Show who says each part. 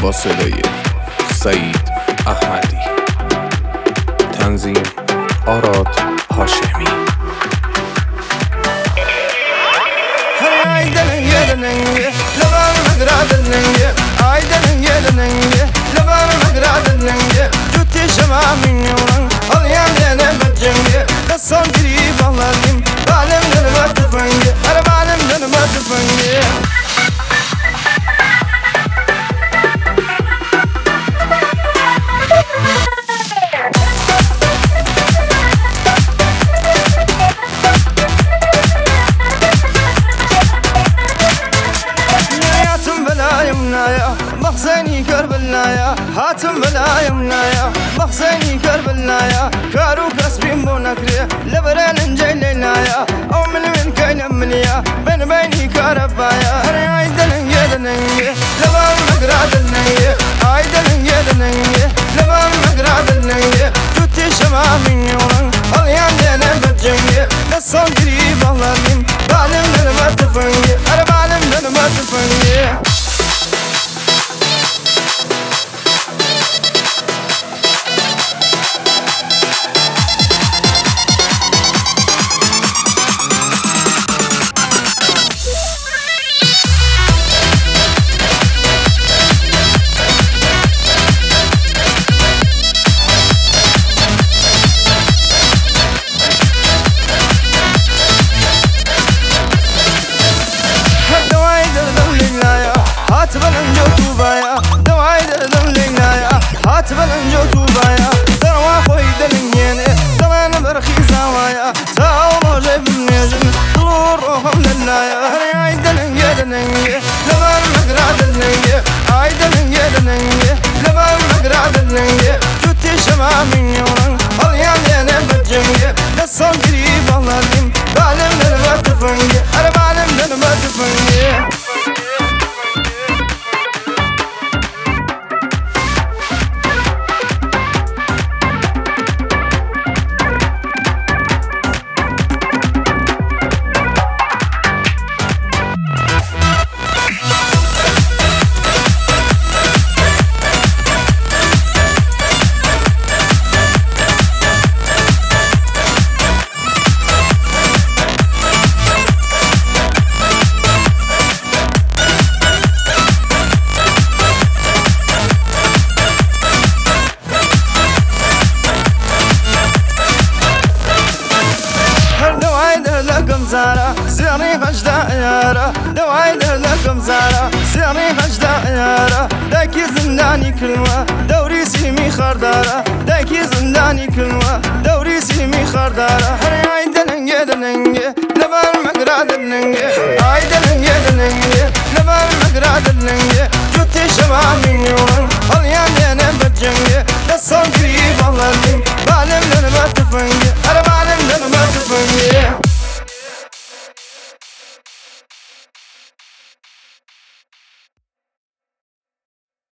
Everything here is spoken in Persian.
Speaker 1: با صدای سعید احمدی، تنظیم آراد هاشمی.
Speaker 2: مخزني كربلايا هاتم بلا يمنايا مخزني كربلايا كارو كسبي مونكري لبران نجي ليلايا او من كاين مليا بيني كربايا هري عيدن يدني لبان مقرادني عيدن يدني لبان مقرادني جوتي شما من يورن اليان دينا بجني لسان قريب الله بعلم لما تفني انا بعلم لما تفني. هاتبلن جو بايا دروا خوي دلنيني دلنا برخي زوايا تاو جايب النجم طلور روحهم للايا هري عيدن يدني لما مقرادني عيدن يدني لما مقرادني جوتي شما من يورن اليان دينا بجني لسان قريب الله بعلم لما تفني انا بعلم لما تفني. سيري غجدا يارا دوعيد لكم زارا سيري غجدا يارا داكي زنداني كلمة دوري سيمي خردارا داكي زنداني كلمة دوري